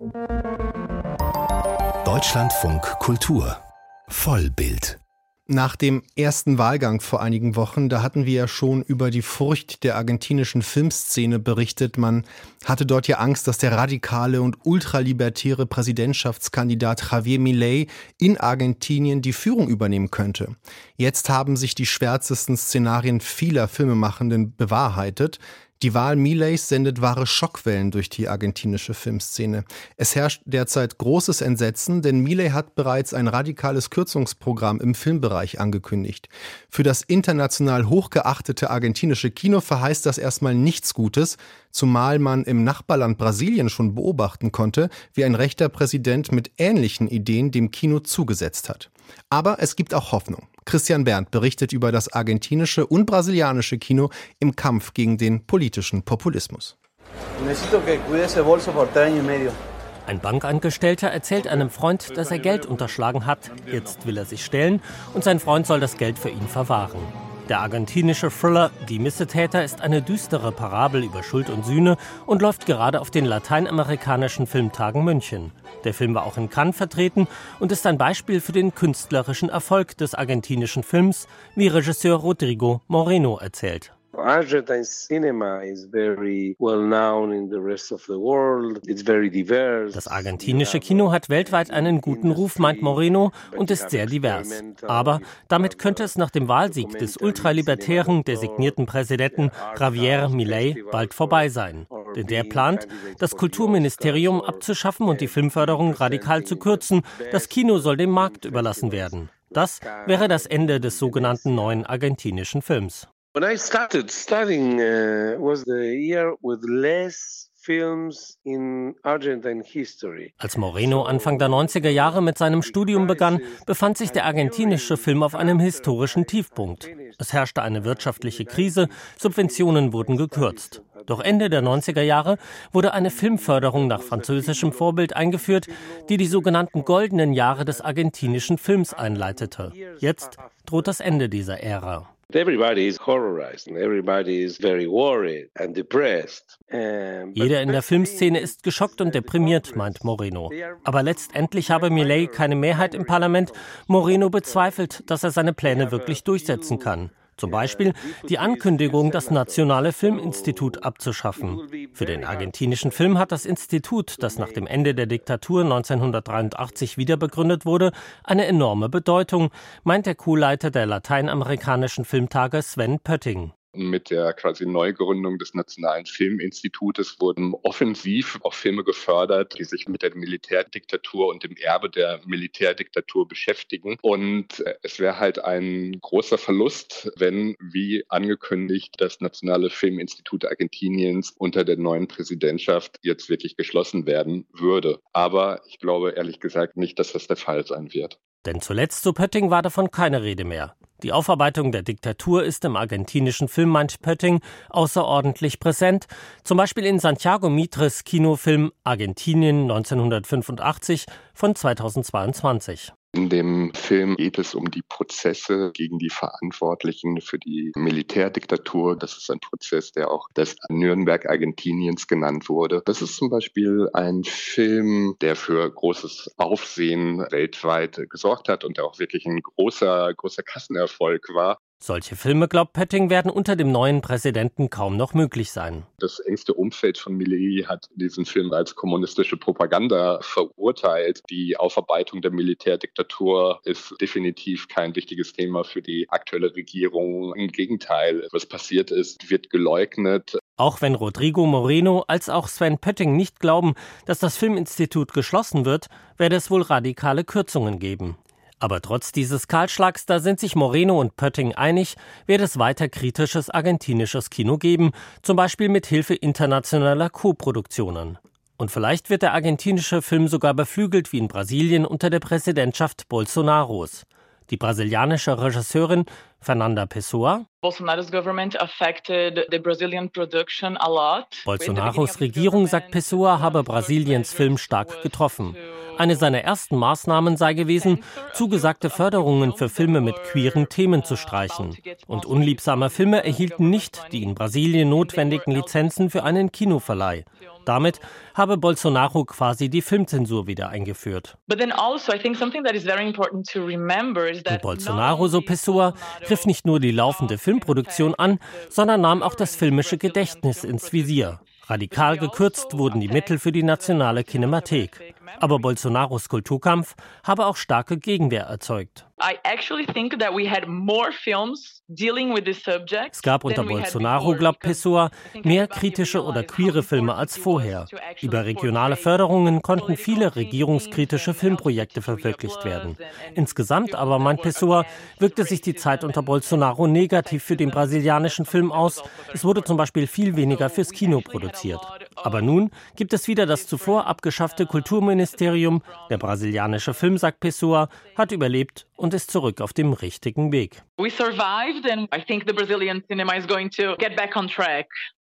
Deutschlandfunk Kultur Vollbild. Nach dem ersten Wahlgang vor einigen Wochen, da hatten wir ja schon über die Furcht der argentinischen Filmszene berichtet. Man hatte dort ja Angst, dass der radikale und ultralibertäre Präsidentschaftskandidat Javier Milei in Argentinien die Führung übernehmen könnte. Jetzt haben sich die schwärzesten Szenarien vieler Filmemachenden bewahrheitet. Die Wahl Mileis sendet wahre Schockwellen durch die argentinische Filmszene. Es herrscht derzeit großes Entsetzen, denn Milei hat bereits ein radikales Kürzungsprogramm im Filmbereich angekündigt. Für das international hochgeachtete argentinische Kino verheißt das erstmal nichts Gutes, zumal man im Nachbarland Brasilien schon beobachten konnte, wie ein rechter Präsident mit ähnlichen Ideen dem Kino zugesetzt hat. Aber es gibt auch Hoffnung. Christian Berndt berichtet über das argentinische und brasilianische Kino im Kampf gegen den politischen Populismus. Ein Bankangestellter erzählt einem Freund, dass er Geld unterschlagen hat. Jetzt will er sich stellen und sein Freund soll das Geld für ihn verwahren. Der argentinische Thriller Die Missetäter ist eine düstere Parabel über Schuld und Sühne und läuft gerade auf den lateinamerikanischen Filmtagen München. Der Film war auch in Cannes vertreten und ist ein Beispiel für den künstlerischen Erfolg des argentinischen Films, wie Regisseur Rodrigo Moreno erzählt. Argentine cinema is very well known in the rest of the world. It's very diverse. Das argentinische Kino hat weltweit einen guten Ruf, meint Moreno, und ist sehr divers. Aber damit könnte es nach dem Wahlsieg des ultralibertären designierten Präsidenten Javier Milei bald vorbei sein. Denn der plant, das Kulturministerium abzuschaffen und die Filmförderung radikal zu kürzen. Das Kino soll dem Markt überlassen werden. Das wäre das Ende des sogenannten neuen argentinischen Films. When I started studying, was the year with less films in Argentine history. Als Moreno Anfang der 90er Jahre mit seinem Studium begann, befand sich der argentinische Film auf einem historischen Tiefpunkt. Es herrschte eine wirtschaftliche Krise, Subventionen wurden gekürzt. Doch Ende der 90er Jahre wurde eine Filmförderung nach französischem Vorbild eingeführt, die die sogenannten goldenen Jahre des argentinischen Films einleitete. Jetzt droht das Ende dieser Ära. Everybody is horrorized and everybody is very worried and depressed. Jeder in der Filmszene ist geschockt und deprimiert, meint Moreno. Aber letztendlich habe Milei keine Mehrheit im Parlament. Moreno bezweifelt, dass er seine Pläne wirklich durchsetzen kann. Zum Beispiel die Ankündigung, das Nationale Filminstitut abzuschaffen. Für den argentinischen Film hat das Institut, das nach dem Ende der Diktatur 1983 wiederbegründet wurde, eine enorme Bedeutung, meint der Co-Leiter der lateinamerikanischen Filmtage Sven Pötting. Mit der quasi Neugründung des Nationalen Filminstitutes wurden offensiv auch Filme gefördert, die sich mit der Militärdiktatur und dem Erbe der Militärdiktatur beschäftigen. Und es wäre halt ein großer Verlust, wenn, wie angekündigt, das Nationale Filminstitut Argentiniens unter der neuen Präsidentschaft jetzt wirklich geschlossen werden würde. Aber ich glaube ehrlich gesagt nicht, dass das der Fall sein wird. Denn zuletzt, so Pötting, war davon keine Rede mehr. Die Aufarbeitung der Diktatur ist im argentinischen Film, meint Pötting, außerordentlich präsent. Zum Beispiel in Santiago Mitres Kinofilm Argentinien 1985 von 2022. In dem Film geht es um die Prozesse gegen die Verantwortlichen für die Militärdiktatur. Das ist ein Prozess, der auch das Nürnberg Argentiniens genannt wurde. Das ist zum Beispiel ein Film, der für großes Aufsehen weltweit gesorgt hat und der auch wirklich ein großer Kassenerfolg war. Solche Filme, glaubt Pötting, werden unter dem neuen Präsidenten kaum noch möglich sein. Das engste Umfeld von Milei hat diesen Film als kommunistische Propaganda verurteilt. Die Aufarbeitung der Militärdiktatur ist definitiv kein wichtiges Thema für die aktuelle Regierung. Im Gegenteil, was passiert ist, wird geleugnet. Auch wenn Rodrigo Moreno als auch Sven Pötting nicht glauben, dass das Filminstitut geschlossen wird, werde es wohl radikale Kürzungen geben. Aber trotz dieses Kahlschlags, da sind sich Moreno und Pötting einig, wird es weiter kritisches argentinisches Kino geben, zum Beispiel mit Hilfe internationaler Co-Produktionen. Und vielleicht wird der argentinische Film sogar beflügelt wie in Brasilien unter der Präsidentschaft Bolsonaros. Die brasilianische Regisseurin Fernanda Pessoa: Bolsonaros Regierung, sagt Pessoa, habe Brasiliens Film stark getroffen. Eine seiner ersten Maßnahmen sei gewesen, zugesagte Förderungen für Filme mit queeren Themen zu streichen. Und unliebsame Filme erhielten nicht die in Brasilien notwendigen Lizenzen für einen Kinoverleih. Damit habe Bolsonaro quasi die Filmzensur wieder eingeführt. Und Bolsonaro, so Pessoa, griff nicht nur die laufende Filmproduktion an, sondern nahm auch das filmische Gedächtnis ins Visier. Radikal gekürzt wurden die Mittel für die nationale Kinemathek. Aber Bolsonaros Kulturkampf habe auch starke Gegenwehr erzeugt. Es gab unter Bolsonaro, glaubt Pessoa, mehr kritische oder queere Filme als vorher. Über regionale Förderungen konnten viele regierungskritische Filmprojekte verwirklicht werden. Insgesamt aber, meint Pessoa, wirkte sich die Zeit unter Bolsonaro negativ für den brasilianischen Film aus. Es wurde zum Beispiel viel weniger fürs Kino produziert. Aber nun gibt es wieder das zuvor abgeschaffte Kulturministerium. Der brasilianische Film, sagt Pessoa, hat überlebt und ist zurück auf dem richtigen Weg. We survived and I think the Brazilian cinema is going to get back on track.